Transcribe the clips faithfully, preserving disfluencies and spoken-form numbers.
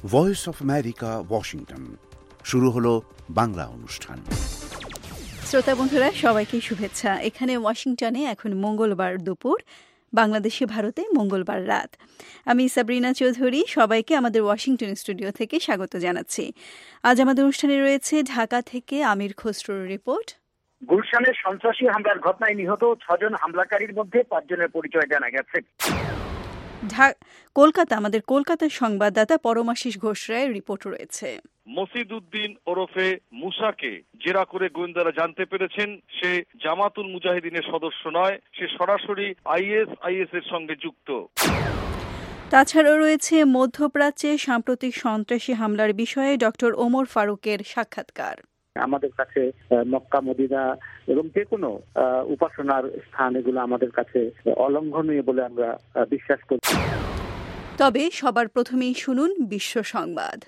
Voice of America, Washington. শুরু হলো বাংলা অনুষ্ঠান। শ্রোতা বন্ধুরা, সবাইকে শুভেচ্ছা। এখানে ওয়াশিংটনে এখন মঙ্গলবার দুপুর, বাংলাদেশে ভারতে মঙ্গলবার রাত। আমি সাবরিনা চৌধুরী সবাইকে আমাদের ওয়াশিংটন স্টুডিও থেকে স্বাগত জানাচ্ছি। আজ আমাদের অনুষ্ঠানে রয়েছে ঢাকা থেকে আমির খসরুর রিপোর্ট। গুলশানের সন্ত্রাসী হামলার ঘটনায় নিহত ছজন হামলাকারীর মধ্যে পাঁচজনের পরিচয় জানা গেছে। কলকাতা, আমাদের কলকাতার সংবাদদাতা পরমাশিস ঘোষ রায়ের রিপোর্ট রয়েছে। মসিদ উদ্দিন ওরফে মুসাকে জেরা করে গোয়েন্দারা জানতে পেরেছেন সে জামাতুল মুজাহিদিনের সদস্য নয়, সে সরাসরি আইএসআইএস এর সঙ্গে যুক্ত। তাছাড়াও রয়েছে মধ্যপ্রাচ্যে সাম্প্রতিক সন্ত্রাসী হামলার বিষয়ে ডক্টর ওমর ফারুকের সাক্ষাৎকার। আমাদের কাছে মক্কা মদিনা এবং যে কোনো উপাসনার স্থান এগুলো আমাদের কাছে অলঙ্ঘনীয় বলে আমরা বিশ্বাস করি। তবে সবার প্রথমেই শুনুন বিশ্ব সংবাদ।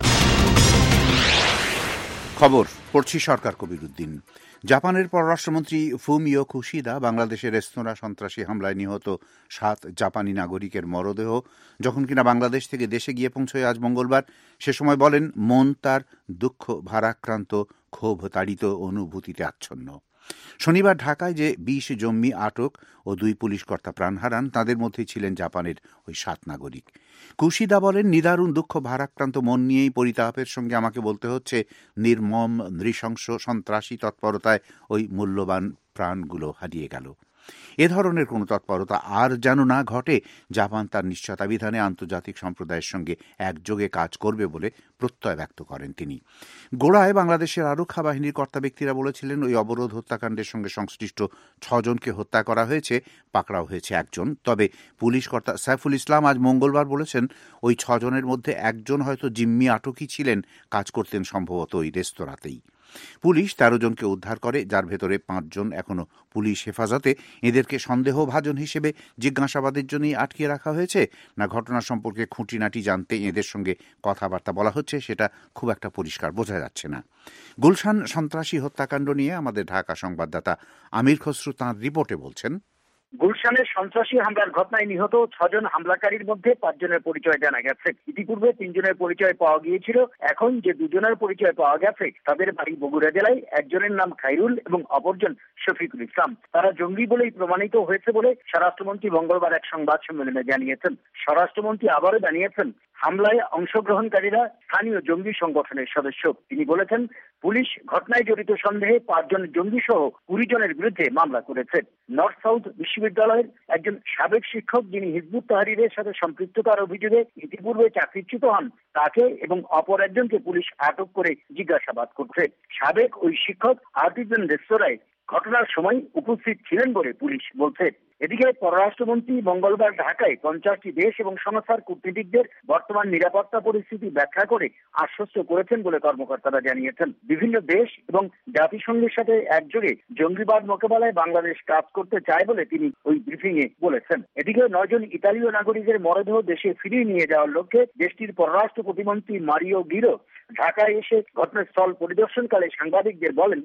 খবর পড়ছি সরকার কবিরউদ্দিন। জাপানের পররাষ্ট্রমন্ত্রী ফুমিও কিশিদা বাংলাদেশের রেস্তোরাঁ সন্ত্রাসী হামলায় নিহত সাত জাপানি নাগরিকের মরদেহ যখন কিনা বাংলাদেশ থেকে দেশে গিয়ে পৌঁছয় আজ মঙ্গলবার, সে সময় বলেন মন তার দুঃখ ভারাক্রান্ত, ক্ষোভ তাড়িত অনুভূতিতে আচ্ছন্ন। শনিবার ঢাকায় যে বিশ জঙ্গি আটক ও দুই পুলিশ কর্তা প্রাণ হারান, তাদের মধ্যে ছিলেন জাপানের ওই সাত নাগরিক। কিশিদা বলেন, নিদারুণ দুঃখ ভারাক্রান্ত মন নিয়েই পরিতাপের সঙ্গে আমাকে বলতে হচ্ছে, নির্মম নৃশংস সন্ত্রাসী তৎপরতায় ওই মূল্যবান প্রাণগুলো হারিয়ে গেল। এ ধরনের কোনো তৎপরতা আর যেন না ঘটে। জাপান তার নিশ্চয়তা বিধানে আন্তর্জাতিক সম্প্রদায়ের সঙ্গে একযোগে কাজ করবে বলে প্রত্যয় ব্যক্ত করেন তিনি। গোড়ায় বাংলাদেশের আরক্ষা বাহিনীর কর্তা ব্যক্তিরা বলেছিলেন ওই অবরোধ হত্যাকাণ্ডের সঙ্গে সংশ্লিষ্ট ছজনকে হত্যা করা হয়েছে, পাকড়াও হয়েছে একজন। তবে পুলিশ কর্তা সাইফুল ইসলাম আজ মঙ্গলবার বলেছেন, ওই ছজনের মধ্যে একজন হয়তো জিম্মি আটকই ছিলেন, কাজ করতেন সম্ভবত ওই রেস্তোরাঁতেই। পুলিশ তেরো জনকে উদ্ধার করে, যার ভেতরে পাঁচজন এখনো পুলিশ হেফাজতে। এদেরকে সন্দেহভাজন হিসেবে জিজ্ঞাসাবাদের জন্যই আটকিয়ে রাখা হয়েছে, না ঘটনা সম্পর্কে খুঁটিনাটি জানতে এদের সঙ্গে কথাবার্তা বলা হচ্ছে, সেটা খুব একটা পরিষ্কার বোঝা যাচ্ছে না। গুলশান সন্ত্রাসী হত্যাকাণ্ড নিয়ে আমাদের ঢাকা সংবাদদাতা আমির খসরু তাঁর রিপোর্টে বলছেন, গুলশানের সন্ত্রাসী হামলার ঘটনায় নিহত ছজন হামলাকারীর মধ্যে পাঁচজনের পরিচয় জানা গেছে। ইতিপূর্বে তিনজনের পরিচয় পাওয়া গিয়েছিল। এখন যে দুজনের পরিচয় পাওয়া গেছে তাদের বাড়ি বগুড়া জেলায়। একজনের নাম খাইরুল এবং অপরজন শফিকুল ইসলাম। তারা জঙ্গি বলেই প্রমাণিত হয়েছে বলে স্বরাষ্ট্রমন্ত্রী মঙ্গলবার এক সংবাদ সম্মেলনে জানিয়েছেন। স্বরাষ্ট্রমন্ত্রী আবারও জানিয়েছেন, হামলায় অংশগ্রহণকারীরা স্থানীয় জঙ্গি সংগঠনের সদস্য। তিনি বলেছেন, পুলিশ ঘটনায় জড়িত সন্দেহে পাঁচজন জঙ্গি সহ কুড়ি জনের বিরুদ্ধে মামলা করেছে। নর্থ সাউথ বিশ্ববিদ্যালয়ের একজন সাবেক শিক্ষক, যিনি হিজবুত তাহরীরের সাথে সম্পৃক্ততার অভিযোগে ইতিপূর্বে চাকরিচ্যুত হন, তাকে এবং অপর একজনকে পুলিশ আটক করে জিজ্ঞাসাবাদ করছে। সাবেক ওই শিক্ষক আর্টিজান রেস্তোরাঁয় ঘটনার সময় উপস্থিত ছিলেন বলে পুলিশ বলছে। এদিকে পররাষ্ট্রমন্ত্রী মঙ্গলবার ঢাকায় পঞ্চাশটি দেশ এবং সংস্থার কূটনীতিকদের বর্তমান নিরাপত্তা পরিস্থিতি ব্যাখ্যা করে আশ্বস্ত করেছেন বলে কর্মকর্তারা জানিয়েছেন। বিভিন্ন দেশ এবং জাতিসংঘের সাথে একযোগে জঙ্গিবাদ মোকাবেলায় বাংলাদেশ কাজ করতে চায় বলে তিনি ওই ব্রিফিং এ বলেছেন। এদিকে নয়জন ইতালীয় নাগরিকের মরদেহ দেশে ফিরিয়ে নিয়ে যাওয়ার লক্ষ্যে দেশটির পররাষ্ট্র প্রতিমন্ত্রী মারিও গিরো ঢাকায় এসে ঘটনাস্থল পরিদর্শনকালে সাংবাদিকদের বলেন,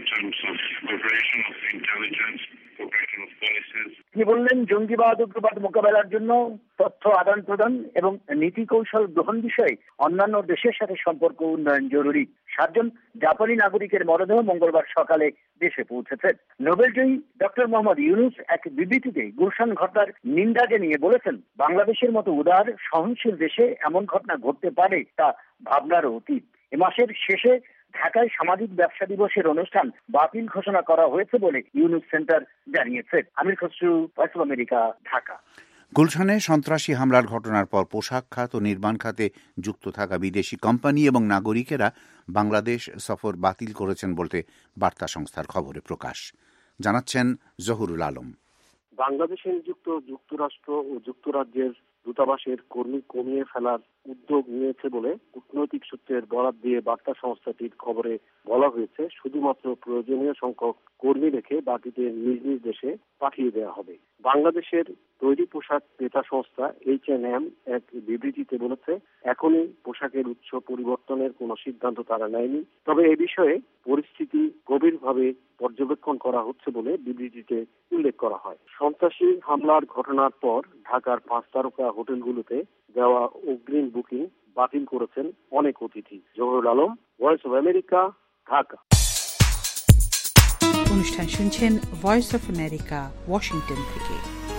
তিনি বললেন, জঙ্গিবাদ উগ্রবাদ মোকাবেলার জন্য তথ্য আদান প্রদান এবং নীতি কৌশল গ্রহণ বিষয়ে অন্যান্য দেশের সাথে সম্পর্ক উন্নয়ন জরুরি। সাতজন জাপানি নাগরিকের মরদেহ মঙ্গলবার সকালে দেশে পৌঁছেছে। নোবেলজয়ী ডক্টর মোহাম্মদ ইউনুস এক বিবৃতিতে গুলশান ঘটনার নিন্দা জানিয়ে বলেছেন, বাংলাদেশের মতো উদার সহনশীল দেশে এমন ঘটনা ঘটতে পারে তা ভাবনারও অতীত। এ মাসের শেষে ঢাকায় সামাজিক ব্যবসা দিবসের অনুষ্ঠান বাতিল ঘোষণা করা হয়েছে বলে ইউনুস সেন্টার জানিয়েছে। Amir Khasru, Voice of America, Dhaka. গুলশানে সন্ত্রাসী হামলার ঘটনার পর পোশাক খাত ও নির্মাণ খাতে যুক্ত থাকা বিদেশি কোম্পানি এবং নাগরিকেরা বাংলাদেশ সফর বাতিল করেছেন বলতে বার্তা সংস্থার খবরে প্রকাশ। জানাচ্ছেন জহুরুল আলম। বাংলাদেশে নিযুক্ত যুক্তরাষ্ট্র ও যুক্তরাজ্যের দূতাবাসের কর্মী কমিয়ে ফেলার উদ্যোগ নিয়েছে বলে কূটনৈতিক সূত্রের বরাত দিয়ে বার্তা সংস্থাটির খবরে বলা হয়েছে, শুধুমাত্র প্রয়োজনীয় সংখ্যক কর্মী রেখে বাকিদের নিজ নিজ দেশে পাঠিয়ে দেওয়া হবে। বাংলাদেশের তৈরি পোশাক ক্রেতা সংস্থা এইচ এন্ড এম এক বিবৃতিতে বলেছে, এখনই পোশাকের উৎস পরিবর্তনের কোনো সিদ্ধান্ত তারা নেয়নি, তবে এ বিষয়ে পরিস্থিতি গভীরভাবে পর্যবেক্ষণ করা হচ্ছে বলে বিবৃতিতে উল্লেখ করা হয়। সন্ত্রাসী হামলার ঘটনার পর ঢাকার পাঁচ তারকা হোটেলগুলোতে দেওয়া অগ্রিম বুকিং বাতিল করেছেন অনেক অতিথি। Zahurul Alam, Voice of America, Dhaka. অনুষ্ঠান শুনছেন ভয়েস অফ আমেরিকা, ওয়াশিংটন থেকে।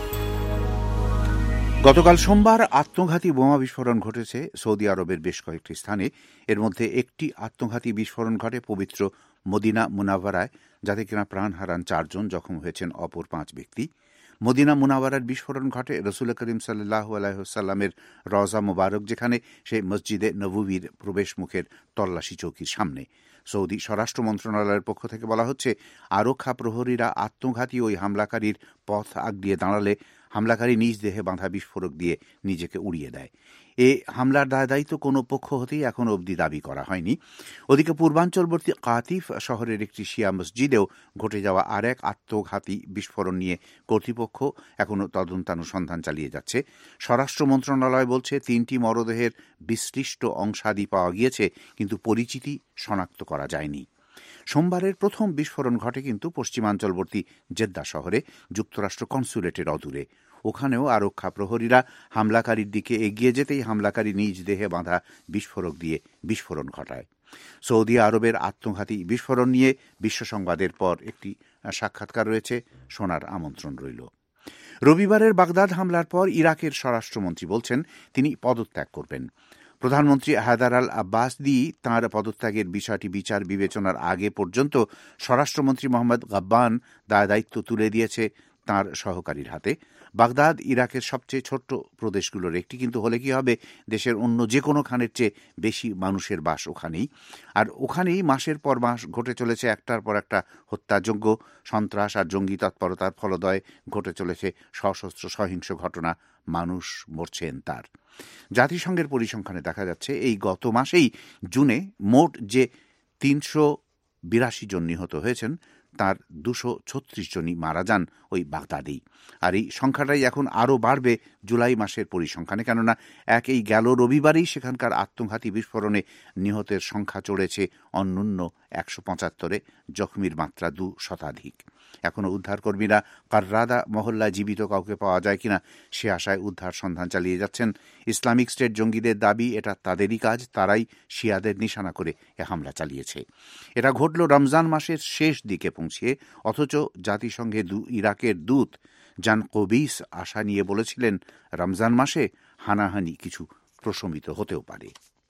গতকাল সোমবার আত্মঘাতী বোমা বিস্ফোরণ ঘটেছে সৌদি আরবের বেশ কয়েকটি স্থানে। এর মধ্যে একটি আত্মঘাতী বিস্ফোরণ ঘটে পবিত্র মদিনা মুনাওয়ারায়, যাতে কিনা প্রাণ হারান চারজন, জখম হয়েছেন অপর পাঁচ ব্যক্তি। মদিনা মুনাওয়ারার বিস্ফোরণ ঘটে রসুল করিম সাল্লাল্লাহু আলাইহি ওয়াসাল্লামের রওজা মোবারক, যেখানে সেই মসজিদে নববীর প্রবেশ মুখের তল্লাশি চৌকির সামনে। সৌদি স্বরাষ্ট্র মন্ত্রণালয়ের পক্ষ থেকে বলা হচ্ছে, আরক্ষা প্রহরীরা আত্মঘাতী ওই হামলাকারীর পথ আগলিয়ে দাঁড়ালে হামলাকারী নিজ দেহে বাঁধা বিস্ফোরক দিয়ে নিজেকে উড়িয়ে দেয়। এ হামলার দায় দায়িত্ব কোনো পক্ষ হতেই এখনো অবধি দাবি করা হয়নি। ওদিকে পূর্বাঞ্চলবর্তী কাতিফ শহরের একটি শিয়া মসজিদেও ঘটে যাওয়া আর এক আত্মঘাতী বিস্ফোরণ নিয়ে কর্তৃপক্ষ এখনো তদন্তানুসন্ধান চালিয়ে যাচ্ছে। স্বরাষ্ট্র মন্ত্রণালয় বলছে, তিনটি মরদেহের বিশ্লিষ্ট অংশাদি পাওয়া গিয়েছে, কিন্তু পরিচিতি শনাক্ত করা যায়নি। সোমবারের প্রথম বিস্ফোরণ ঘটে কিন্তু পশ্চিমাঞ্চলবর্তী জেদ্দা শহরে, যুক্তরাষ্ট্র কনসুলেটের অদূরে। ওখানেও আরক্ষা প্রহরীরা হামলাকারীর দিকে এগিয়ে যেতেই হামলাকারী নিজ দেহে বাঁধা বিস্ফোরক দিয়ে বিস্ফোরণ ঘটায়। সৌদি আরবের আত্মঘাতী বিস্ফোরণ নিয়ে বিশ্ব সংবাদের পর একটি সাক্ষাৎকার রয়েছে, শোনার আমন্ত্রণ রইল। রবিবারের বাগদাদ হামলার পর ইরাকের স্বরাষ্ট্রমন্ত্রী বলছেন তিনি পদত্যাগ করবেন। প্রধানমন্ত্রী হায়দার আল আব্বাসদি তাঁর পদত্যাগের বিষয়টি বিচার বিবেচনার আগে পর্যন্ত স্বরাষ্ট্রমন্ত্রী মোহাম্মদ গাব্বান দায় দায়িত্ব তুলে দিয়েছে তাঁর সহকারীর হাতে। বাগদাদ ইরাকের সবচেয়ে ছোট্ট প্রদেশগুলোর একটি, কিন্তু হলে কি হবে, দেশের অন্য যে কোনো খানের চেয়ে বেশি মানুষের বাস ওখানেই। আর ওখানেই মাসের পর মাস ঘটে চলেছে একটার পর একটা হত্যাযজ্ঞ, সন্ত্রাস আর জঙ্গি তৎপরতার ফলদয় ঘটে চলেছে সশস্ত্র সহিংস ঘটনা, মানুষ মরছেন তার। জাতিসংঘের পরিসংখ্যানে দেখা যাচ্ছে এই গত মাসেই জুনে মোট যে তিনশো বিরাশি জন নিহত হয়েছেন, তার দুশো ছত্রিশ জনই মারা যান ওই বাগদাদেই। আর এই সংখ্যাটাই এখন আরও বাড়বে জুলাই মাসের পরিসংখ্যানে, কেননা এক এই গেল রবিবারেই সেখানকার আত্মঘাতী বিস্ফোরণে নিহতের সংখ্যা চড়েছে অন্যূন্য একশো পঁচাত্তরে, জখমির মাত্রা দু শতাধিক। এখনও উদ্ধারকর্মীরা কাররাদা মহল্লায় জীবিত কাউকে পাওয়া যায় কিনা সে আশায় উদ্ধার সন্ধান চালিয়ে যাচ্ছেন। ইসলামিক স্টেট জঙ্গিদের দাবি এটা তাদেরই কাজ, তারাই শিয়াদের নিশানা করে এ হামলা চালিয়েছে। এটা ঘটল রমজান মাসের শেষ দিকে পৌঁছিয়ে, অথচ জাতিসংঘে ইরাকের দূত জান কবিস আশা নিয়ে বলেছিলেন রমজান মাসে হানাহানি কিছু প্রশমিত হতেও পারে।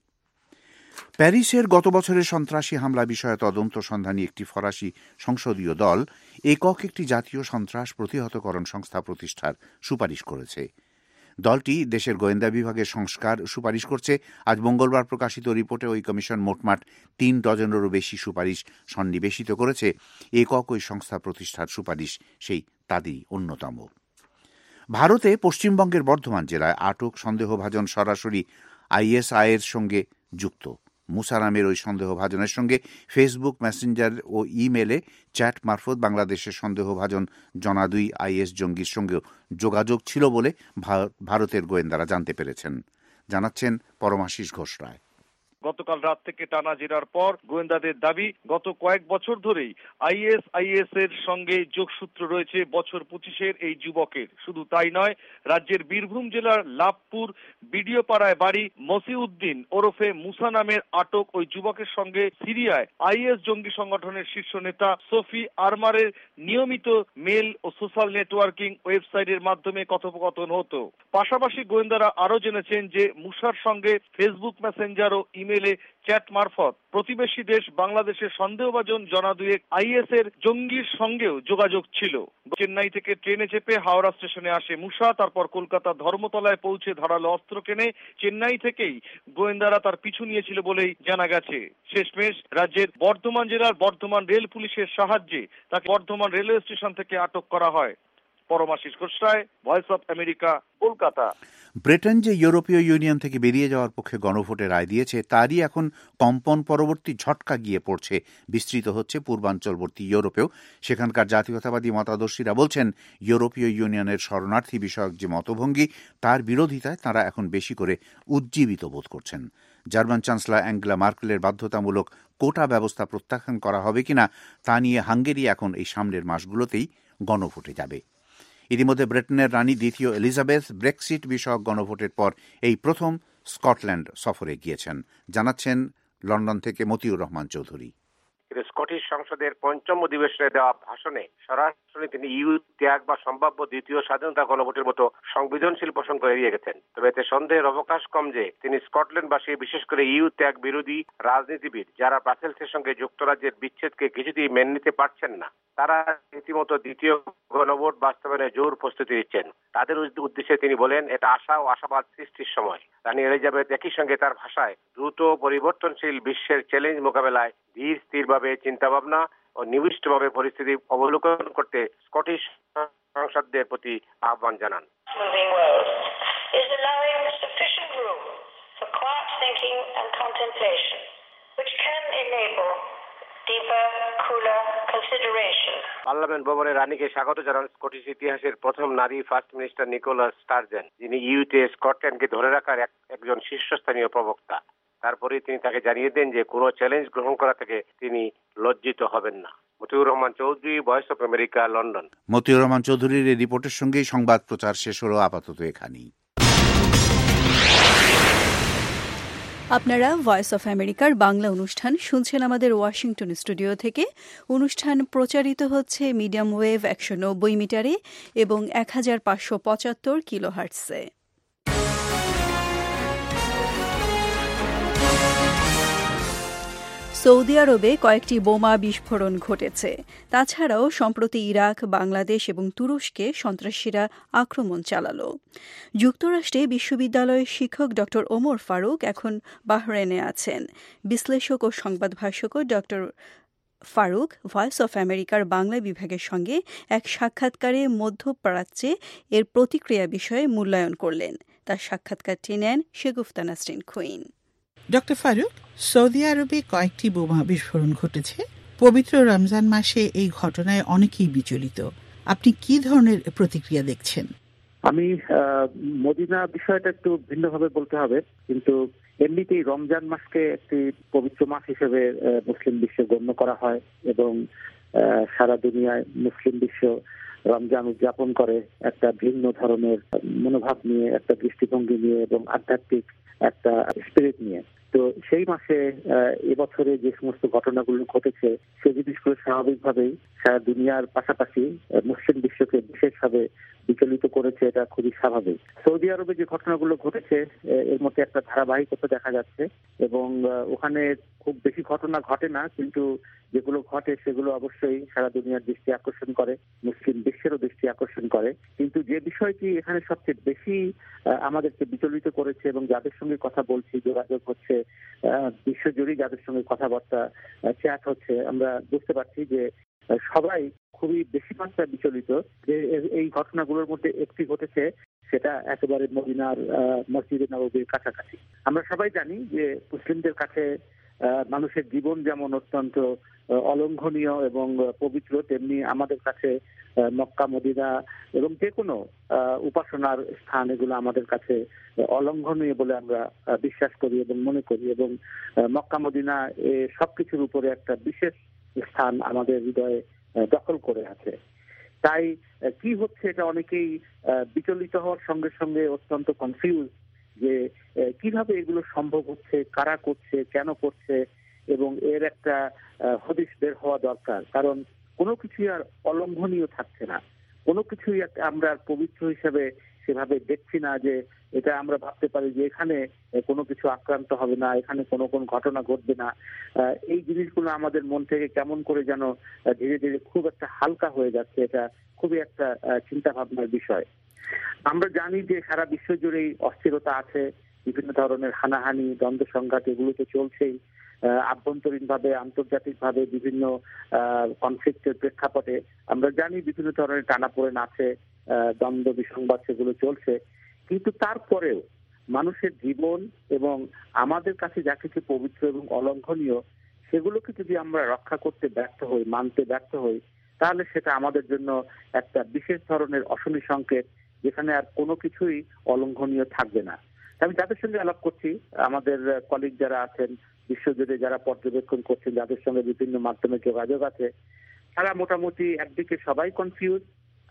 প্যারিসের গত বছরের সন্ত্রাসী হামলা বিষয়ে তদন্ত সন্ধানী একটি ফরাসি সংসদীয় দল একক একটি জাতীয় সন্ত্রাস প্রতিহতকরণ সংস্থা প্রতিষ্ঠার সুপারিশ করেছে। দলটি দেশের গোয়েন্দা বিভাগের সংস্কার সুপারিশ করছে। আজ মঙ্গলবার প্রকাশিত রিপোর্টে ওই কমিশন মোটমাট তিন ডজনেরও বেশি সুপারিশ সন্নিবেশিত করেছে। একক ওই সংস্থা প্রতিষ্ঠার সুপারিশ সেই তাদেরই অন্যতম। ভারতে পশ্চিমবঙ্গের বর্ধমান জেলায় আটক সন্দেহভাজন সরাসরি আইএসআইয়ের সঙ্গে যুক্ত। মুসা নামের ওই সন্দেহভাজনের সঙ্গে ফেসবুক মেসেঞ্জার ও ইমেলে চ্যাট মারফত বাংলাদেশের সন্দেহভাজন জনা দুই আইএস জঙ্গির সঙ্গেও যোগাযোগ ছিল বলে ভারতের গোয়েন্দারা জানতে পেরেছেন। জানাচ্ছেন পরমাশিস ঘোষ রায়। গতকাল রাত থেকে টানা জেরার পর গোয়েন্দাদের দাবি, গত কয়েক বছর ধরেই আইএস আইএস এর সঙ্গে যোগসূত্র রয়েছে বছর পঁচিশের এই যুবকের। শুধু তাই নয়, রাজ্যের বীরভূম জেলার লাভপুর বিডিওপাড়ায় বাড়ি মসিউদ্দিন ওরফে মুসা নামের আটক ওই যুবকের সঙ্গে সিরিয়ায় আইএস জঙ্গি সংগঠনের শীর্ষ নেতা সোফি আরমারের নিয়মিত মেল ও সোশ্যাল নেটওয়ার্কিং ওয়েবসাইটের মাধ্যমে কথোপকথন হতো। পাশাপাশি গোয়েন্দারা আরও জেনেছেন যে মুসার সঙ্গে ফেসবুক মেসেঞ্জার ও ইমেলে চ্যাট মারফত প্রতিবেশী দেশ বাংলাদেশের সন্দেহভাজন জনা দুয়েক আইএস এর জঙ্গির সঙ্গেও যোগাযোগ ছিল। চেন্নাই থেকে ট্রেনে চেপে হাওড়া স্টেশনে আসে মুসা, তারপর কলকাতা ধর্মতলায় পৌঁছে ধারালো অস্ত্র কেনে চেন্নাই থেকেই গোয়েন্দারা তার পিছু নিয়েছিল বলেই জানা গেছে। শেষমেশ রাজ্যের বর্ধমান জেলার বর্ধমান রেল পুলিশের সাহায্যে তাকে বর্ধমান রেলওয়ে স্টেশন থেকে আটক করা হয়। Paramashis Ghosh Roy, Voice of America, Kolkata. Britain যে ইউরোপীয় ইউনিয়ন থেকে বেরিয়ে যাওয়ার পক্ষে গণভোটে রায় দিয়েছে, তারই এখন কম্পন পরবর্তী ঝটকা গিয়ে পড়ছে, বিস্তৃত হচ্ছে পূর্বাঞ্চলবর্তী ইউরোপেও। সেখানকার জাতীয়তাবাদী মতাদর্শীরা বলছেন, ইউরোপীয় ইউনিয়নের শরণার্থী বিষয়ক যে মতভঙ্গি, তার বিরোধিতায় তারা এখন বেশি করে উজ্জীবিত বোধ করছেন। জার্মান চ্যান্সেলর অ্যাঙ্গেলা মার্কেলের বাধ্যতামূলক কোটা ব্যবস্থা প্রত্যাখ্যান করা হবে কিনা তা নিয়ে হাঙ্গেরি এখন এই সামনের মাসগুলোতেই গণভোটে যাবে। ইতিমধ্যে ব্রিটেনের রানী দ্বিতীয় এলিজাবেথ ব্রেক্সিট বিষয়ক গণভোটের পর এই প্রথম স্কটল্যান্ড সফরে গিয়েছেন। জানাচ্ছেন লন্ডন থেকে মতিউর রহমান চৌধুরী। স্কটিশ সংসদের পঞ্চম অধিবেশনে দেওয়া ভাষণে সরাসরি তিনি ইউ ত্যাগ বা সম্ভাব্য দ্বিতীয় স্বাধীনতা গণভোটের মতো সংবেদনশীল প্রসঙ্গ এড়িয়ে গেছেন। তবে এতে সন্দেহের অবকাশ কম যে তিনি স্কটল্যান্ডবাসী, বিশেষ করে ইউ ত্যাগ বিরোধী রাজনীতিবিদ যারা ব্রাসেলসের সঙ্গে যুক্তরাজ্যের বিচ্ছেদকে কিছুতেই মেনে নিতে পারছেন না, তারা রীতিমতো দ্বিতীয় গণভোট বাস্তবায়নে জোর প্রস্তুতি নিচ্ছেন। তাদের উদ্দেশ্যে তিনি বলেন, এটা আশা ও আশাবাদ সৃষ্টির সময়। রানী এলিজাবেথ একই সঙ্গে তার ভাষায় দ্রুত পরিবর্তনশীল বিশ্বের চ্যালেঞ্জ মোকাবেলায় ধীর স্থিরভাবে চিন্তাভাবনা ও নিবিষ্টভাবে পরিস্থিতি অবলোকন করতে স্কটিশ সাংসদদের প্রতি আহ্বান জানান। পার্লামেন্ট ভবনে রানীকে স্বাগত জানান স্কটিশ ইতিহাসের প্রথম নারী ফার্স্ট মিনিস্টার নিকোলা স্টারজেন, যিনি ইউতে স্কটল্যান্ডকে ধরে রাখার একজন শীর্ষস্থানীয় প্রবক্তা। তারপরে তিনি তাকে জানিয়ে দেন যে কোনো চ্যালেঞ্জ গ্রহণ করা থেকে তিনি লজ্জিত হবেন না। Motiur Rahman Chowdhury, Voice of America, London. Motiur Rahman চৌধুরীর এই রিপোর্টের সঙ্গেই সংবাদ প্রচার শেষ হলো। আপাতত এখানেই। আপনারা ভয়েস অফ আমেরিকার বাংলা অনুষ্ঠান শুনছেন আমাদের ওয়াশিংটন স্টুডিও থেকে। অনুষ্ঠান প্রচারিত হচ্ছে মিডিয়াম ওয়েভ একশো নব্বই মিটারে এবং এক হাজার পাঁচশো পঁচাত্তর কিলোহার্টসে। সৌদি আরবে কয়েকটি বোমা বিস্ফোরণ ঘটেছে। তাছাড়াও সম্প্রতি ইরাক, বাংলাদেশ এবং তুরস্কে সন্ত্রাসীরা আক্রমণ চালালো। যুক্তরাষ্ট্রে বিশ্ববিদ্যালয়ের শিক্ষক ড ওমর ফারুক এখন বাহরেনে আছেন। বিশ্লেষক ও সংবাদ ভাষ্যক ড ফারুক ভয়েস অফ আমেরিকার বাংলা বিভাগের সঙ্গে এক সাক্ষাৎকারে মধ্যপ্রাচ্যে এর প্রতিক্রিয়া বিষয়ে মূল্যায়ন করলেন। তার সাক্ষাৎকারটি নেন Shegufta Nasrin Quinn. Doctor Farooq, Saudi আরবে কয়েকটি বোমা বিস্ফোরণ ঘটেছে। পবিত্র রমজান মাসে এই ঘটনায় অনেকেই বিচলিত। আপনি কি ধরনের প্রতিক্রিয়া দেখছেন? আমি মদিনা বিষয়টা একটু ভিন্নভাবে বলতে হবে, কিন্তু এমনিতেই রমজান মাসকে একটি পবিত্র মাস হিসেবে মুসলিম বিশ্বে গণ্য করা হয় এবং সারা দুনিয়ায় মুসলিম বিশ্ব রমজান উদযাপন করে একটা ভিন্ন ধরনের মনোভাব নিয়ে, একটা দৃষ্টিভঙ্গি নিয়ে এবং আধ্যাত্মিক একটা স্পিরিট নিয়ে। তো সেই মাসে এবছরে যে সমস্ত ঘটনাগুলো ঘটেছে সে জিনিসগুলো স্বাভাবিকভাবেই সারা দুনিয়ার পাশাপাশি মুসলিম বিশ্বকে বিশেষভাবে বিচলিত করেছে। এটা খুবই স্বাভাবিক। সৌদি আরবে যে ঘটনাগুলো ঘটেছে এর মধ্যে একটা ধারাবাহিকতা দেখা যাচ্ছে এবং ওখানে খুব বেশি ঘটনা ঘটে না, কিন্তু যেগুলো ঘটে সেগুলো অবশ্যই সারা দুনিয়ার দৃষ্টি আকর্ষণ করে, মুসলিম বিশ্বেরও দৃষ্টি আকর্ষণ করে। কিন্তু যে বিষয়টি এখানে সবচেয়ে বেশি আমাদেরকে বিচলিত করেছে এবং যাদের সঙ্গে কথা বলছি, যোগাযোগ হচ্ছে, বিশ্বজুড়ে যাদের সঙ্গে কথাবার্তা চ্যাট হচ্ছে, আমরা বুঝতে পারছি যে সবাই খুবই বেশি মাত্রা বিচলিত যে এই ঘটনাগুলোর মধ্যে একটি ঘটেছে সেটা একেবারে মদিনার মসজিদে নববীর কাছাকাছি। আমরা সবাই জানি যে মুসলিমদের কাছে মানুষের জীবন যেমন অত্যন্ত অলঙ্ঘনীয় এবং পবিত্র, তেমনি আমাদের কাছে মক্কা, মদিনা এবং যে কোনো উপাসনার স্থান এগুলো আমাদের কাছে অলঙ্ঘনীয় বলে আমরা বিশ্বাস করি এবং মনে করি। এবং মক্কা, মদিনা এ সবকিছুর উপরে একটা বিশেষ স্থান আমাদের হৃদয়ে দখল করে আছে। তাই কি হচ্ছে এটা অনেকেই বিচলিত হওয়ার সঙ্গে সঙ্গে অত্যন্ত কনফিউজ যে কিভাবে এগুলো সম্ভব হচ্ছে, কারা করছে, কেন করছে এবং এর একটা হদিশ বের হওয়া দরকার। কারণ কোনো কিছুই আর অলঙ্ঘনীয় থাকছে না, কোনো কিছুই আমরা পবিত্র হিসেবে সেভাবে দেখছি না যে এটা আমরা ভাবতে পারি যে এখানে কোনো কিছু আক্রান্ত হবে না, এখানে কোনো কোনো ঘটনা ঘটবে না। এই জিনিসগুলো আমাদের মন থেকে কেমন করে যেন ধীরে ধীরে খুব একটা হালকা হয়ে যাচ্ছে। এটা খুবই একটা চিন্তা ভাবনার বিষয়। আমরা জানি যে সারা বিশ্ব জুড়েই অস্থিরতা আছে, বিভিন্ন ধরনের হানাহানি, দ্বন্দ্ব সংঘাত এগুলো তো চলছেই। আভ্যন্তরীণ ভাবে, আন্তর্জাতিক ভাবে বিভিন্ন কনফ্লিক্টের প্রেক্ষাপটে আমরা জানি বিভিন্ন ধরনের টানাপোড়েন আছে, দ্বন্দ্ব বিসংবাদ সেগুলো চলছে। কিন্তু তারপরেও মানুষের জীবন এবং আমাদের কাছে যা কিছু পবিত্র এবং অলঙ্ঘনীয় সেগুলোকে যদি আমরা রক্ষা করতে ব্যর্থ হই, মানতে ব্যর্থ হই, তাহলে সেটা আমাদের জন্য একটা বিশেষ ধরনের অশনি সংকেত, যেখানে আর কোনো কিছুই অলঙ্ঘনীয় থাকবে না। আমি যাদের সঙ্গে আলাপ করছি, আমাদের কলিগ যারা আছেন বিশ্বজুড়ে, যারা পর্যবেক্ষণ করছেন, যাদের সঙ্গে বিভিন্ন মাধ্যমে যোগাযোগ আছে, তারা মোটামুটি একদিকে সবাই কনফিউজ,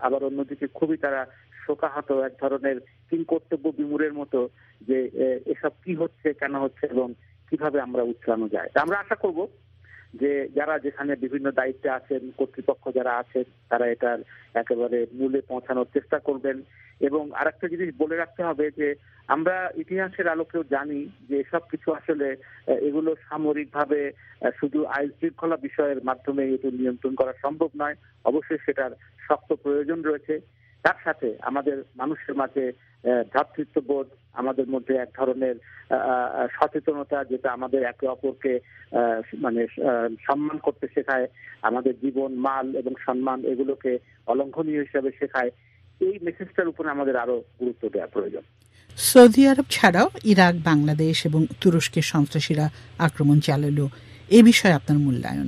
আবার অন্যদিকে খুবই তারা শোকাহত, এক ধরনের কিংকর্তব্য বিমূঢ়ের মতো যে এসব কি হচ্ছে, কেন হচ্ছে এবং কিভাবে আমরা উতরানো যায়। আমরা আশা করব যে যারা যেখানে বিভিন্ন দায়িত্বে আছেন, কর্তৃপক্ষ যারা আছেন, তারা এটার একেবারে মূলে পৌঁছানোর চেষ্টা করবেন। এবং আরেকটা জিনিস বলে রাখতে হবে যে আমরা ইতিহাসের আলোকেও জানি যে সব কিছু আসলে এগুলো সামরিকভাবে শুধু আইন শৃঙ্খলা বিষয়ের মাধ্যমে এটি নিয়ন্ত্রণ করা সম্ভব নয়। অবশ্যই সেটার শক্ত প্রয়োজন রয়েছে। তার সাথে আমাদের মানুষের মাঝে ভ্রাতৃত্ববোধ, আমাদের মধ্যে এক ধরনের সচেতনতা, যেটা আমাদের একে অপরকে মানে সম্মান করতে শেখায়, আমাদের জীবন, মাল এবং সম্মান এগুলোকে অলঙ্ঘনীয় হিসাবে শেখায়। এই মেসেজটার উপরে আমাদের আরো গুরুত্ব দেওয়া প্রয়োজন। সৌদি আরব ছাড়াও ইরাক, বাংলাদেশ এবং তুরস্কের সন্ত্রাসীরা আক্রমণ চালালো, এ বিষয়ে আপনার মূল্যায়ন?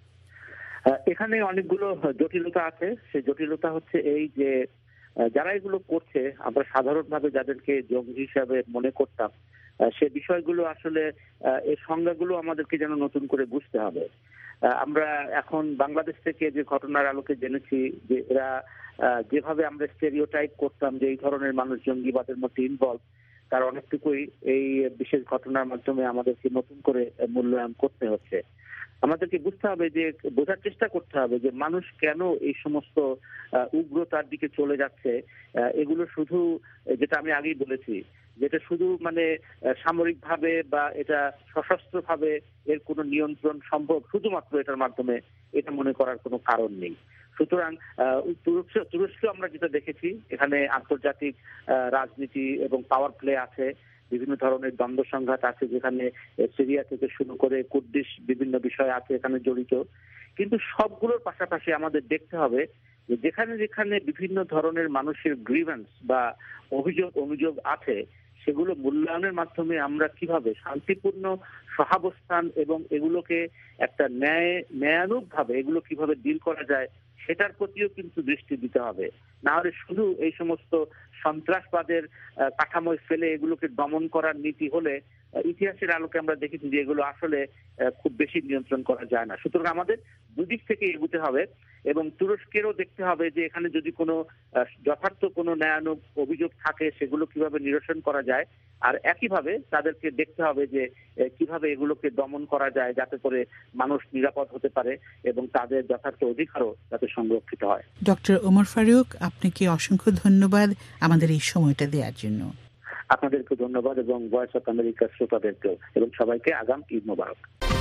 এখানে অনেকগুলো জটিলতা আছে। সেই জটিলতা হচ্ছে এই যে যারা এগুলো করছে, আমরা সাধারণভাবে যাদেরকে জঙ্গি হিসাবে মনে করতাম, সে বিষয়গুলো আসলে এই সংজ্ঞাগুলো আমাদেরকে যেন নতুন করে বুঝতে হবে। আমরা এখন বাংলাদেশ থেকে যে ঘটনার আলোকে জেনেছি যে এরা যেভাবে আমরা স্টেরিওটাইপ করতাম যে এই ধরনের মানুষ জঙ্গিবাদের মধ্যে ইনভলভ, তার অনেকটুকুই এই বিশেষ ঘটনার মাধ্যমে আমাদেরকে নতুন করে মূল্যায়ন করতে হচ্ছে। আমাদেরকে বুঝতে হবে যে বোঝার চেষ্টা করতে হবে যে মানুষ কেন এই সমস্ত উগ্রতার দিকে চলে যাচ্ছে। এগুলো শুধু, যেটা আমি আগেই বলেছি, যেটা শুধু মানে সামরিক ভাবে বা এটা সশস্ত্র ভাবে এর কোনো নিয়ন্ত্রণ সম্ভব শুধুমাত্র এটার মাধ্যমে, এটা মনে করার কোনো কারণ নেই। সুতরাং তুরস্ক তুরস্ক আমরা যেটা দেখেছি, এখানে আন্তর্জাতিক রাজনীতি এবং পাওয়ার প্লে আছে, বিভিন্ন ধরনের দ্বন্দ্ব সংঘাত আছে, যেখানে সিরিয়া থেকে শুরু করে কুর্দিশ বিভিন্ন বিষয় আছে এখানে জড়িত। কিন্তু সবগুলোর পাশাপাশি আমাদের দেখতে হবে যে যেখানে যেখানে বিভিন্ন ধরনের মানুষের গ্রিভেন্স বা অভিযোগ অনুযোগ আছে, সেগুলো মূল্যায়নের মাধ্যমে আমরা কিভাবে শান্তিপূর্ণ সহাবস্থান এবং এগুলোকে একটা ন্যায় ন্যায়ানুগ ভাবে এগুলো কিভাবে ডিল করা যায় সেটার প্রতিও কিন্তু দৃষ্টি দিতে হবে। না হলে শুধু এই সমস্ত সন্ত্রাসবাদের কাঠামোয় ফেলে এগুলোকে দমন করার নীতি হলে ইতিহাসের আলোকে আমরা দেখেছি যে এগুলো আসলে খুব বেশি নিয়ন্ত্রণ করা যায় না। সুতরাং আমাদের দুদিক থেকে এগুতে হবে এবং তুরস্কেরও দেখতে হবে যে এখানে যদি কোনো যথার্থ কোনো ন্যায়ানুগ অভিযোগ থাকে সেগুলো কিভাবে নিরসন করা যায়, আর একইভাবে তাদেরকে দেখতে হবে যে কিভাবে এগুলোকে দমন করা যায় যাতে করে মানুষ নিরাপদ হতে পারে এবং তাদের যথার্থ অধিকারও যাতে সংরক্ষিত হয়। ডক্টর ওমর ফারুক, আপনাকে অসংখ্য ধন্যবাদ আমাদের এই সময়টা দেওয়ার জন্য। আপনাদেরকে ধন্যবাদ এবং ভয়েস অফ আমেরিকার শ্রোতাদেরকেও, এবং সবাইকে আগাম ঈদ মোবারক।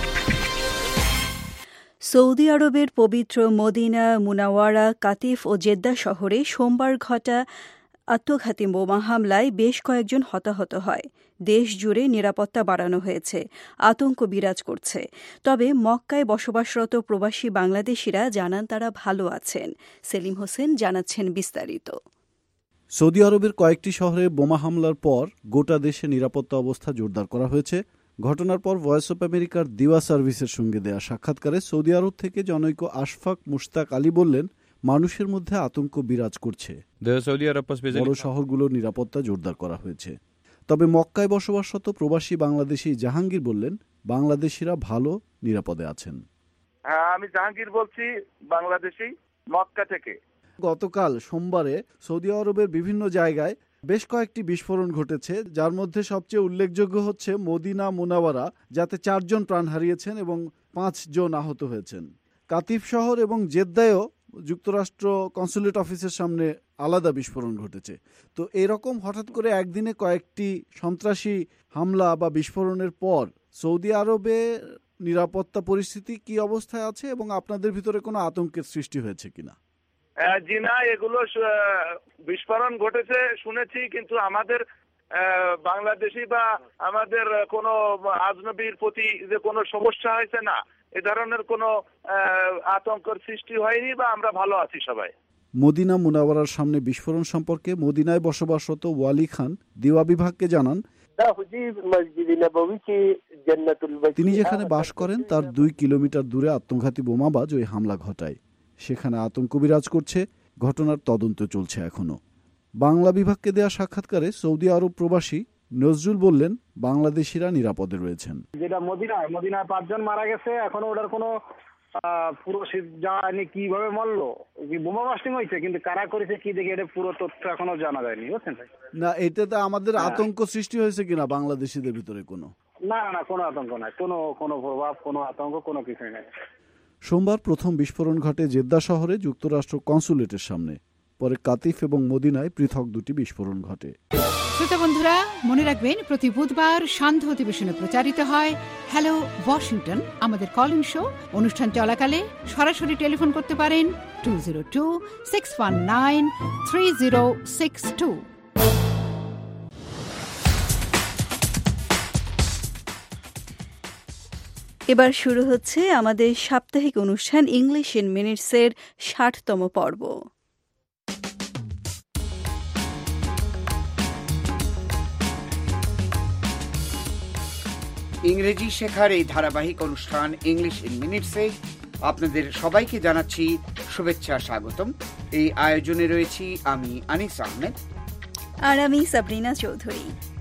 সৌদি আরবের পবিত্র মদিনা, মুনাওয়ারা, কাতিফ ও জেদ্দা শহরে সোমবার ঘটা আত্মঘাতী বোমা হামলায় বেশ কয়েকজন হতাহত হয়। দেশ জুড়ে নিরাপত্তা বাড়ানো হয়েছে, আতঙ্ক বিরাজ করছে। তবে মক্কায় বসবাসরত প্রবাসী বাংলাদেশিরা জানান তারা ভালো আছেন। সেলিম হোসেন জানাচ্ছেন বিস্তারিত। সৌদি আরবের কয়েকটি শহরে বোমা হামলার পর গোটা দেশে নিরাপত্তা অবস্থা জোরদার করা হয়েছে। ঘটনার পর ভয়েস অফ আমেরিকার দিওয়া সার্ভিসের সঙ্গে দেয়া সাক্ষাৎকারে সৌদি আরব থেকে জনৈক আশফাক মুশতাক আলী বললেন, মানুষের মধ্যে আতঙ্ক বিরাজ করছে। বড় শহরগুলোর নিরাপত্তা জোরদার করা হয়েছে। তবে মক্কায় বসবাসরত প্রবাসী বাংলাদেশি জাহাঙ্গীর বললেন, বাংলাদেশিরা ভালো নিরাপদে আছেন। হ্যাঁ, আমি জাহাঙ্গীর বলছি, বাংলাদেশি, মক্কা থেকে। গতকাল সোমবারে সৌদি আরবের বিভিন্ন জায়গায় বেশ কয়েকটি বিস্ফোরণ ঘটেছে, যার মধ্যে সবচেয়ে উল্লেখযোগ্য হচ্ছে মদিনা মুনাওয়ারা, যাতে চারজন প্রাণ হারিয়েছেন এবং পাঁচ জন আহত হয়েছেন। কাতিফ শহর এবং জেদ্দায়ও যুক্তরাষ্ট্র কনসুলেট অফিসের সামনে আলাদা বিস্ফোরণ ঘটেছে। তো এরকম হঠাৎ করে একদিনে কয়েকটি সন্ত্রাসী হামলা বা বিস্ফোরণের পর সৌদি আরবে নিরাপত্তা পরিস্থিতি কি অবস্থায় আছে এবং আপনাদের ভিতরে কোনো আতঙ্কের সৃষ্টি হয়েছে কিনা? জি না, এগুলো বিস্ফোরণ ঘটেছে শুনেছি, কিন্তু আমাদের বাংলাদেশি বা আমাদের কোনো আজনবীর প্রতি যে কোনো সমস্যা হয়েছে না, এ ধরনের কোনো আতঙ্কের সৃষ্টি হয়নি বা আমরা ভালো আছি সবাই। মদিনা মুনাওয়ারার সামনে বিস্ফোরণ সম্পর্কে মদিনায় বসবাসরত ওয়ালি খান দিওয়া বিভাগকে জানান, তিনি যেখানে বাস করেন তার দুই কিলোমিটার দূরে আত্মঘাতী বোমাবাজ ওই হামলা ঘটায়। সেখানে আতঙ্ক বিরাজ করছে। ঘটনার তদন্ত চলছে এখনো। বাংলা বিভাগকে দেয়া সাক্ষাৎকারে সৌদি আরব প্রবাসী নজরুল বললেন, বাংলাদেশিরা নিরাপদে রয়েছেন। যেটা মদিনায় মদিনায় পাঁচজন মারা গেছে, এখনো ওটার কোনো পুরো জানি কিভাবে মারলো, কি বোমা বাস্টিং হয়েছে, কিন্তু কারা করেছে কি দেখে এটা পুরো তথ্য এখনো জানা যায়নি, বুঝছেন ভাই? না, এটাতে আমাদের আতঙ্ক সৃষ্টি হয়েছে কিনা বাংলাদেশিদের ভিতরে কোনো? না না, কোনো আতঙ্ক নাই, কোনো কোনো প্রভাব, কোনো আতঙ্ক, কোনো কিছুই নাই। সোমবার প্রথম বিস্ফোরণ ঘটে জেদ্দা শহরে যুক্তরাষ্ট্র কনসুলেটের সামনে। পরে কাতিফ এবং মদিনায় পৃথক দুটি বিস্ফোরণ ঘটে। শ্রোতা বন্ধুরা, মনে রাখবেন প্রতি বুধবার সান্ধ্য অধিবেশনে প্রচারিত হয় হ্যালো ওয়াশিংটন, আমাদের কলিং শো। অনুষ্ঠান চলাকালে সরাসরি টেলিফোন করতে পারেন two zero two six one nine three zero six two. এবার শুরু হচ্ছে আমাদের সাপ্তাহিক অনুষ্ঠান ইংলিশ ইন মিনিটসের ষাটতম পর্ব। ইংরেজি শেখার এই ধারাবাহিক অনুষ্ঠান ইংলিশ ইন মিনিটসে আপনাদের সবাইকে জানাচ্ছি শুভেচ্ছা, স্বাগতম। এই আয়োজনে রয়েছি আমি আনিস আহমেদ আর আমি সাবরিনা চৌধুরী।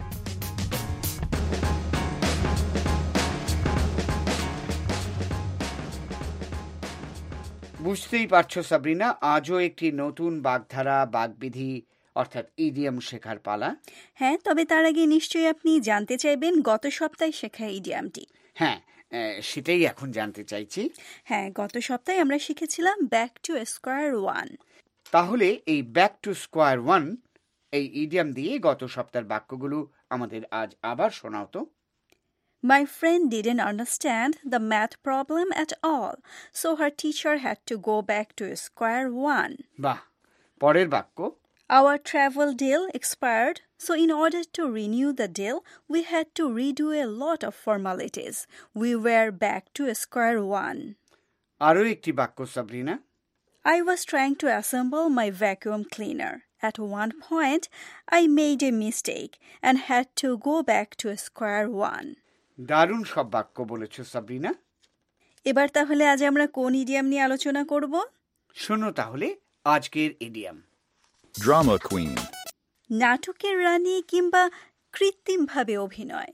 বুঝতেই পারছো সাবরিনা, আজও একটি নতুন বাগধারা, বাগবিধি অর্থাৎ ইডিয়াম শেখার পালা। হ্যাঁ, তবে তার আগে নিশ্চয়ই আপনি জানতে চাইবেন গত সপ্তাহে শেখা ইডিয়ামটি। হ্যাঁ, সেটাই এখন জানতে চাইছি। হ্যাঁ, গত সপ্তাহে আমরা শিখেছিলাম ব্যাক টু স্কোয়ার ওয়ান। তাহলে এই ব্যাক টু স্কোয়ার ওয়ান এই ইডিয়াম দিয়ে গত সপ্তাহের বাক্যগুলো আমাদের আজ আবার শোনাও তো। My friend didn't understand the math problem at all, so her teacher had to go back to square one. বাহ, পরের বাক্য। Our travel deal expired, so in order to renew the deal, we had to redo a lot of formalities. We were back to square one. আরও একটি বাক্য Sabrina. I was trying to assemble my vacuum cleaner. At one point, I made a mistake and had to go back to square one. দারুণ সব বাক্য বলেছ সাবরিনা। এবার তাহলে আজ আমরা কোন ইডিয়াম নিয়ে আলোচনা করব? শোনো তাহলে আজকের ইডিয়াম। ড্রামা কুইন, নাটকের রানী কিংবা কৃত্রিমভাবে অভিনয়।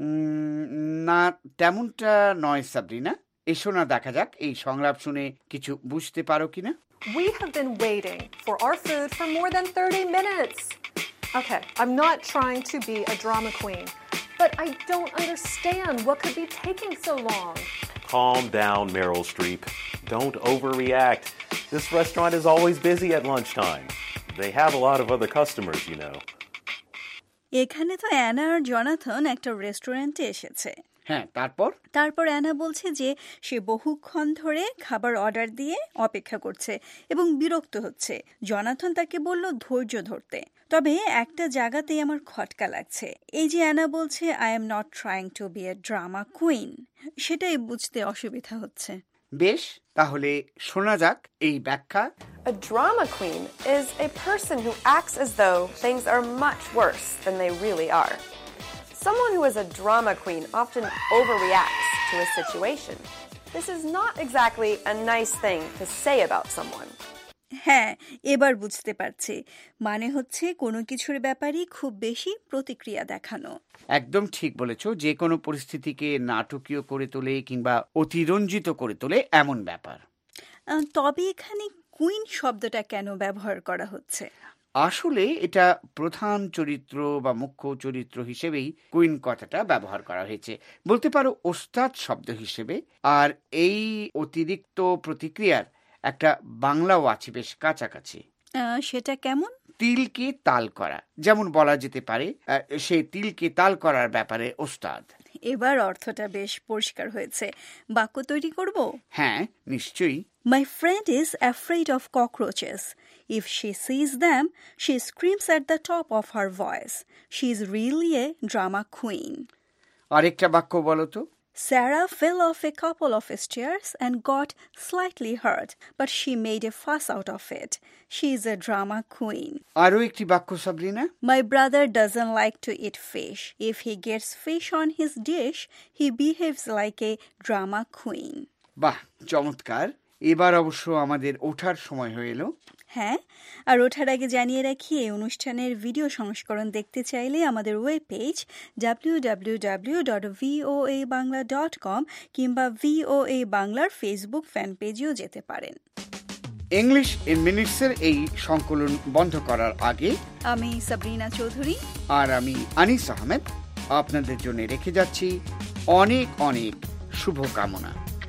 না, তেমনটা নয় সাবরিনা। এসো না দেখা যাক এই সংলাপ শুনে কিছু বুঝতে পারো কিনা। We have been waiting for our food for more than thirty minutes. Okay, I'm not trying to be a drama queen, but I don't understand what could be taking so long. Calm down, Meryl Streep. Don't overreact. This restaurant is always busy at lunchtime. They have a lot of other customers, you know. এখানে তো Anna আর Jonathan একটা রেস্টুরেন্টে এসেছে। হ্যাঁ, তারপর তারপর Anna বলছে যে সে বহুক্ষণ ধরে খাবার অর্ডার দিয়ে অপেক্ষা করছে এবং বিরক্ত হচ্ছে। জনাথন তাকে বলল ধৈর্য ধরতে। তবে একটা জায়গাতেই আমার খটকা লাগছে। এই যে অ্যানা বলছে I am not trying to be a drama queen, সেটাই বুঝতে অসুবিধা হচ্ছে। বেশ, তাহলে শোনা যাক এই ব্যাখ্যা। A drama queen is a person who acts as though things are much worse than they really are. Someone who is a drama queen often overreacts to a situation. This is not exactly a nice thing to say about someone. হ্যাঁ, এবার বুঝতে পারছি। মানে হচ্ছে কোনো কিছুর ব্যাপারে খুব বেশি প্রতিক্রিয়া দেখানো। একদম ঠিক বলেছো, যে কোনো পরিস্থিতিকে নাটকীয় করে তোলে কিংবা অতিরঞ্জিত করে তোলে এমন ব্যাপার। তবে এখানে কুইন শব্দটা কেন ব্যবহার করা হচ্ছে? আসলে এটা প্রধান চরিত্র বা মুখ্য চরিত্র হিসেবেই কুইন কথাটা ব্যবহার করা হয়েছে, বলতে পারো ওস্তাদ শব্দ হিসেবে। আর এই অতিরিক্ত প্রতিক্রিয়ার একটা বাংলাও আছে বেশ কাছাকাছি। সেটা কেমন? তিলকে তাল করা, যেমন বলা যেতে পারে সে তিলকে তাল করার ব্যাপারে ওস্তাদ। এবার অর্থটা বেশ পরিষ্কার হয়েছে। বাক্য তৈরি করব? হ্যাঁ, নিশ্চয়ই। My friend is afraid of cockroaches. If she sees them, she screams at the top of her voice. She is really a drama queen. আরেকটা বাক্য বলো তো। Sarah fell off a couple of stairs and got slightly hurt, but she made a fuss out of it. She is a drama queen. আরো একটি বাক্য Sabrina. My brother doesn't like to eat fish. If he gets fish on his dish, he behaves like a drama queen. বাহ, চমৎকার। এবার অবশ্য আমাদের ওঠার সময় হয়ে এলো। হ্যাঁ, আর ওঠার আগে জানিয়ে রাখি এই অনুষ্ঠানের ভিডিও সংস্করণ দেখতে চাইলে আমাদের web page W W W dot VOA Bangla dot com কিংবা ভিওএ বাংলার ফেসবুক ফ্যান পেজেও যেতে পারেন। ইংলিশ ইন মিনিটসের এই সংকলন বন্ধ করার আগে আমি সাবরিনা চৌধুরী আর আমি আনিস আহমেদ আপনাদের জন্য রেখে যাচ্ছি অনেক অনেক শুভকামনা।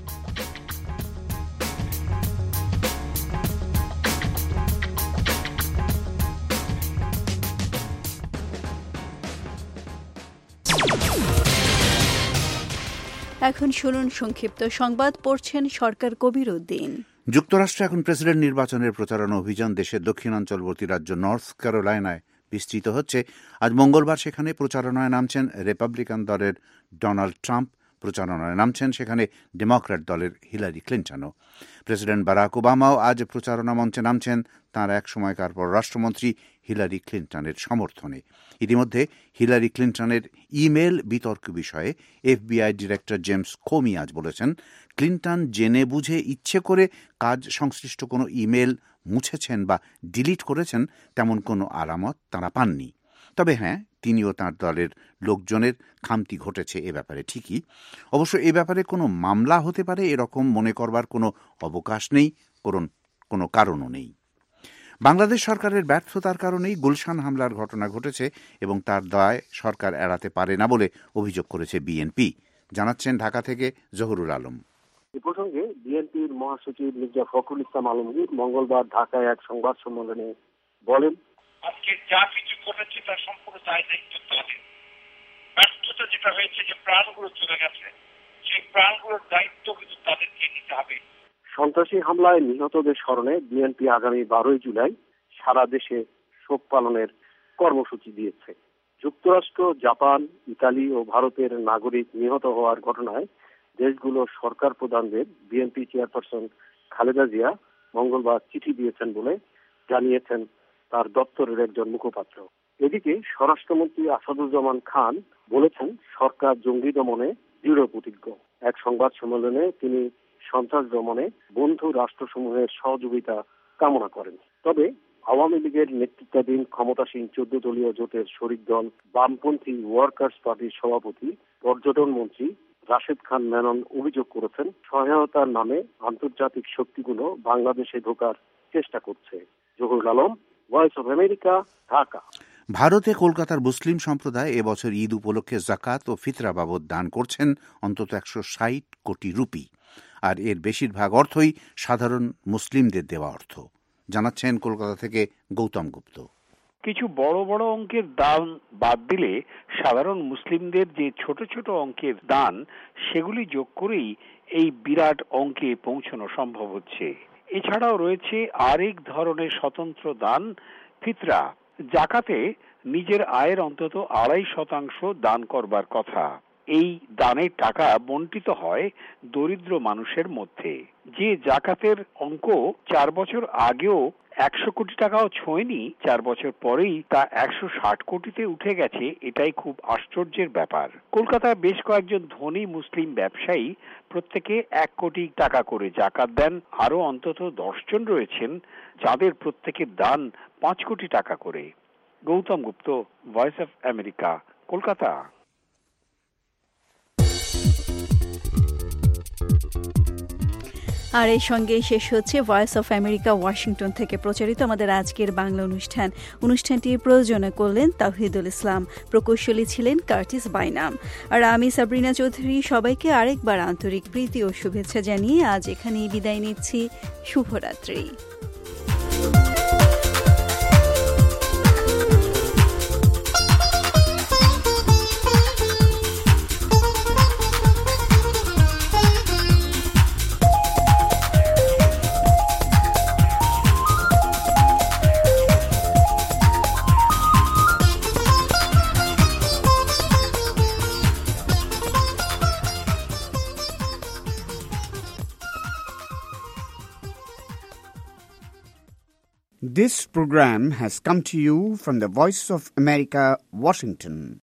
এখন শুনুন সংক্ষিপ্ত সংবাদ, পড়ছেন সরকার কবির উদ্দিন। যুক্তরাষ্ট্রে এখন প্রেসিডেন্ট নির্বাচনের প্রচারণা অভিযান দেশের দক্ষিণাঞ্চলবর্তী রাজ্য নর্থ ক্যারোলাইনায় বিস্তৃত হচ্ছে। আজ মঙ্গলবার সেখানে প্রচারণায় নামছেন রিপাবলিকান দলের ডোনাল্ড ট্রাম্প, প্রচারণায় নামছেন সেখানে ডেমোক্র্যাট দলের হিলারি ক্লিন্টনও। প্রেসিডেন্ট বারাক ওবামাও আজ প্রচারণা মঞ্চে নামছেন তাঁর এক সময়কার পররাষ্ট্রমন্ত্রী হিলারি ক্লিন্টনের সমর্থনে। ইতিমধ্যে হিলারি ক্লিন্টনের ইমেল বিতর্ক বিষয়ে এফবিআই ডিরেক্টর জেমস কোমি আজ বলেছেন, ক্লিন্টন জেনে বুঝে ইচ্ছে করে কাজ সংশ্লিষ্ট কোনো ইমেল মুছেছেন বা ডিলিট করেছেন তেমন কোনো আলামত তাঁরা পাননি। তবে হ্যাঁ, তিনিও তাঁর দলের লোকজনের খামতি ঘটেছে এ ব্যাপারে ঠিকই। অবশ্য এ ব্যাপারে কোনো মামলা হতে পারে এরকম মনে করবার কোনো অবকাশ নেই, কোনো কারণও নেই। বাংলাদেশ সরকারের ব্যর্থতার কারণেই গুলশান হামলার ঘটনা ঘটেছে এবং তার দায় সরকার এড়াতে পারে না বলে অভিযোগ করেছে বিএনপি, জানাচ্ছেন ঢাকা থেকে জহুরুল আলম। এ প্রসঙ্গে বিএনপির মহাসচিব মির্জা ফখরুল ইসলাম আলমগীর মঙ্গলবার ঢাকায় এক সংবাদ সম্মেলনে বলেন, আজকে যা কিছু ঘটেছে তার সম্পূর্ণ দায় দায়িত্ব তাদের। ব্যর্থতা যেটা হয়েছে, যে প্রাণগুলো চলে গেছে, সেই প্রাণগুলোর দায়িত্ব কিন্তু তাদেরকে নিতে হবে। সন্ত্রাসী হামলায় নিহতদের স্মরণে বিএনপি আগামী বারোই জুলাই সারা দেশে শোক পালনের কর্মসূচি দিয়েছে। যুক্তরাষ্ট্র, জাপান, ইতালি ও ভারতের নাগরিক নিহত হওয়ার ঘটনায় দেশগুলোর সরকার প্রধানদের বিএনপি চেয়ারপারসন খালেদা জিয়া মঙ্গলবার চিঠি দিয়েছেন বলে জানিয়েছেন তার দপ্তরের একজন মুখপাত্র। এদিকে স্বরাষ্ট্রমন্ত্রী আসাদুজ্জামান খান বলেছেন, সরকার জঙ্গি দমনে দৃঢ় প্রতিজ্ঞ। এক সংবাদ সম্মেলনে তিনি সন্ত্রাস দমনে বন্ধু রাষ্ট্রসমূহের সহযোগিতা কামনা করেন। তবে আওয়ামী লীগের নেতৃত্বাধীন ক্ষমতাসীন চোদ্দ দলীয় জোটের শরিক দল বামপন্থী ওয়ার্কার্স পার্টির সভাপতি পর্যটন মন্ত্রী রাশেদ খান মেনন অভিযোগ করেছেন, সহায়তার নামে আন্তর্জাতিক শক্তিগুলো বাংলাদেশে ঢোকার চেষ্টা করছে। Zahurul Alam, Voice of America, Dhaka. ভারতে কলকাতার মুসলিম সম্প্রদায় এবছর ঈদ উপলক্ষে জাকাত ও ফিতরা বাবদ দান করছেন অন্তত একশো ষাট কোটি রুপি, আর এর বেশিরভাগ অর্থই সাধারণ মুসলিমদের দেওয়া অর্থ, জানাচ্ছেন কলকাতা থেকে গৌতম গুপ্ত। কিছু বড় বড় অঙ্কের দান বাদ দিলে সাধারণ মুসলিমদের যে ছোট ছোট অঙ্কের দান, সেগুলি যোগ করেই এই বিরাট অঙ্কে পৌঁছানো সম্ভব হচ্ছে। এছাড়াও রয়েছে আরেক ধরনের স্বতন্ত্র দান, ফিতরা। জাকাতে নিজের আয়ের অন্তত আড়াই শতাংশ দান করবার কথা। এই দানের টাকা বণ্টিত হয় দরিদ্র মানুষের মধ্যে। যে জাকাতের অঙ্ক চার বছর আগেও একশো কোটি টাকাও ছোঁয়নি, চার বছর পরেই তা একশো ষাট কোটিতে উঠে গেছে, এটাই খুব আশ্চর্যের ব্যাপার। কলকাতায় বেশ কয়েকজন ধনী মুসলিম ব্যবসায়ী প্রত্যেকে এক কোটি টাকা করে জাকাত দেন। আরো অন্তত দশজন রয়েছেন যাদের প্রত্যেকের দান পাঁচ কোটি টাকা করে। Gautam Gupta, Voice of America, Kolkata. আর এই সঙ্গে শেষ হচ্ছে ভয়েস অফ আমেরিকা ওয়াশিংটন থেকে প্রচারিত আমাদের আজকের বাংলা অনুষ্ঠান। অনুষ্ঠানটি প্রযোজনা করলেন তাওহিদুল ইসলাম, প্রকৌশলী ছিলেন কার্টিস বাইনাম, আর আমি সাবরিনা চৌধুরী। সবাইকে আরেকবার আন্তরিক প্রীতি ও শুভেচ্ছা জানিয়ে আজ এখানেই বিদায় নিচ্ছি। শুভরাত্রি। This program has come to you from the Voice of America, Washington.